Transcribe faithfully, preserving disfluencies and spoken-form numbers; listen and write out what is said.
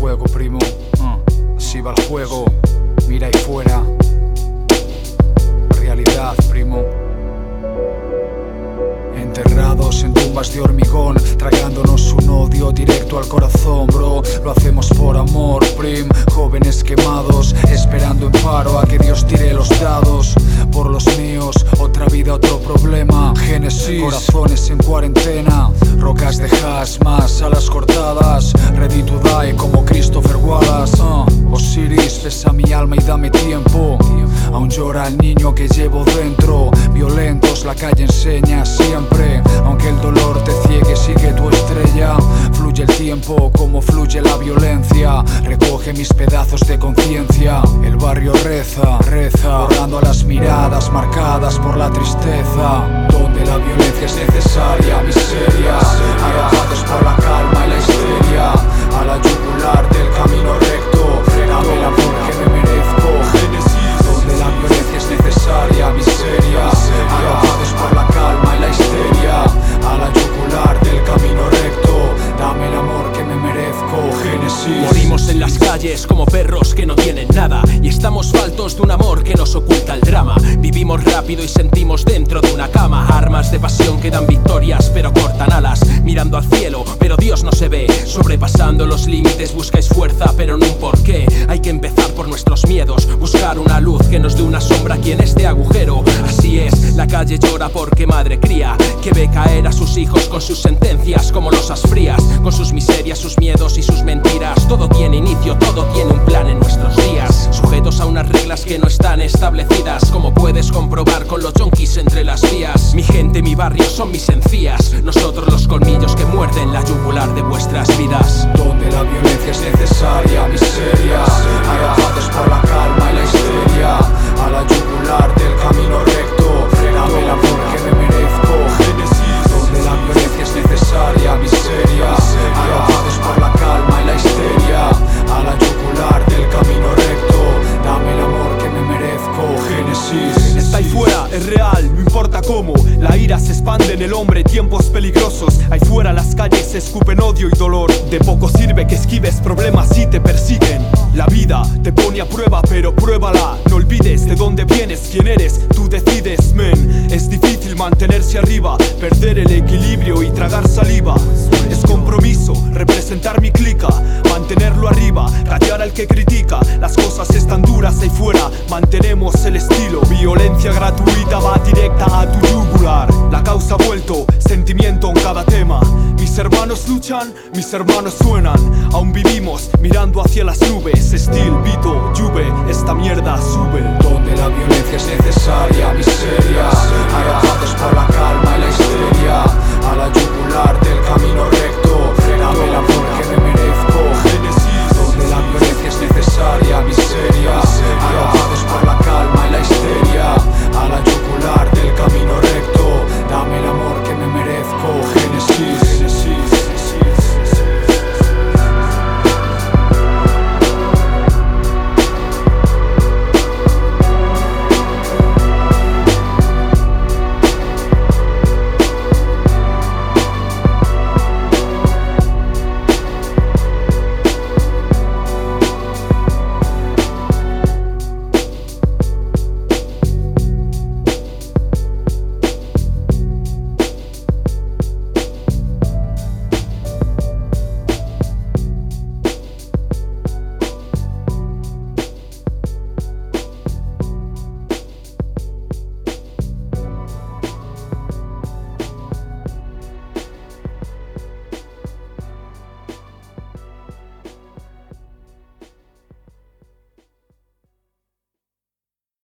fuego, primo. uh, Así va el juego, mira ahí fuera. Realidad, primo. Enterrados en tumbas de hormigón, tragándonos un odio directo al corazón, bro. Lo hacemos por amor, prim. Jóvenes quemados, esperando en paro a que Dios tire los dados. Por los míos, otra vida, otro problema. Génesis, corazones en cuarentena. Rocas de hash, más alas cortadas. Ready to die como Christopher Wallace. uh. Osiris, pesa mi alma y dame tiempo. Aún llora el niño que llevo dentro. Violentos, la calle enseña siempre. Aunque el dolor te ciegue, sigue tu estrella. Fluye el tiempo como fluye la violencia. Recoge mis pedazos de conciencia. El barrio reza, reza, borrando a las miradas marcadas por la tristeza. Donde la violencia es necesaria, miseria. Arrojados por la calma y la histeria. A la yugular del camino recto. Dame el amor que me merezco. Donde la violencia es necesaria, miseria. Arrojados por la calma y la histeria. A la yugular del camino recto. Dame el amor que me merezco. Génesis. Morimos en las calles como perros que no tienen nada. Y estamos faltos de un amor que nos oculta el drama. Vivimos rápido y sentimos dentro de una cama. Armas de pasión que dan victorias pero cortan alas. Mirando al cielo pero Dios no se ve. Sobrepasando los límites buscáis fuerza pero no un porqué. Hay que empezar por nuestros miedos. Buscar una luz que nos dé una sombra aquí en este agujero. Así es, la calle llora porque madre cría, que ve caer a sus hijos con sus sentencias como losas frías. Con sus miserias, sus miedos y sus mentiras. Todo tiene inicio, todo tiene un plan en nuestros días. Sujetos a unas reglas que no están establecidas, como puedes comprobar con los yonkis entre las vías. Mi gente, mi barrio son mis encías. Nosotros los colmillos que muerden la yugular de vuestras vidas. Donde la violencia es necesaria, miseria. Arrojados por la calma y la histeria. A la yugular del camino recto. Dame el amor que me merezco. Donde la violencia es necesaria, miseria. Arrojados por la calma y la histeria. A la yugular del camino recto. Dame el amor que me merezco. Génesis. Está ahí fuera, es real, no importa cómo. La ira se expande en el hombre, tiempos peligrosos. Ahí fuera las calles se escupen odio y dolor. De poco sirve que esquives problemas si te persiguen. La vida te pone a prueba, pero pruébala. No olvides de dónde vienes, quién eres, tú decides, men. Es difícil mantenerse arriba, perder el equilibrio y tragar saliva. Es compromiso, representar mi clica, mantenerlo arriba, rayar al que critica. Las cosas están duras ahí fuera, mantenemos el estilo. Violencia gratuita va directa a tu yugular. La causa ha vuelto, sentimiento en cada tema. Mis hermanos luchan, mis hermanos suenan. Aún vivimos mirando hacia las nubes. Still